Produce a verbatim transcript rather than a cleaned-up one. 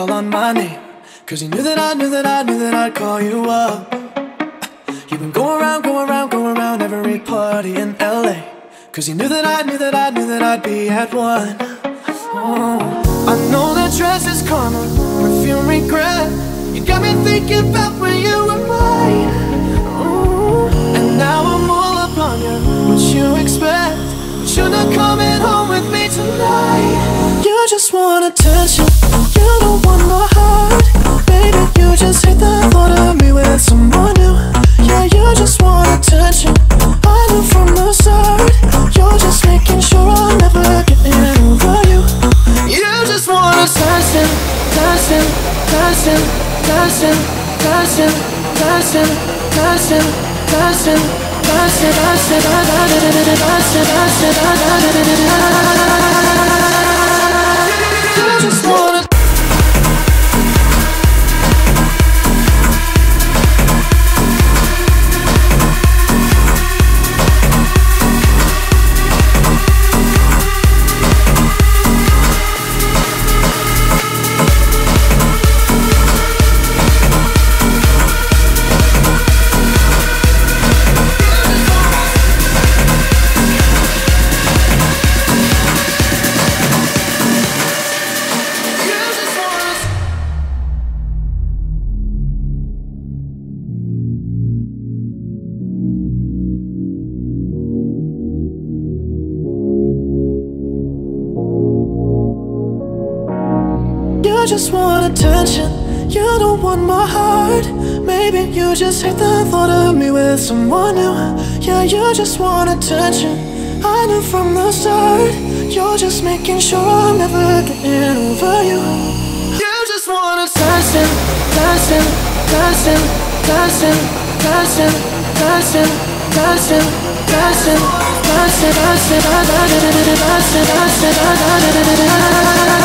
call on my name, cause you knew that I knew that I knew that I'd call you up. You've been going around, going around, going around every party in L A, cause you knew that I knew that I knew that I'd be at one. Oh, I know that dress is karma, perfume regret. You got me thinking about when you were mine. Ooh. And now I'm all up on you, what you expect? But you're not coming home with me tonight. You just want attention, you don't want my heart. Baby, you just hate the thought of me with someone new. Yeah, you just want attention, I knew from the start. You're just making sure I'm never getting over you. You just want attention, dancing, dancing, dancing, dancing, dancing, dancing, dancing, dancing, dancing, dancing, dancing, dancing. You just wanna. You just want attention, you don't want my heart. Maybe you just hate the thought of me with someone new. Yeah, you just want attention, I knew from the start. You're just making sure I'm never getting over you. You just want attention, dancing, dancing, dancing, dancing, dancing, dancing, dancing, dancing, dancing, dancing, dancing, dancing, dancing, dancing, dancing.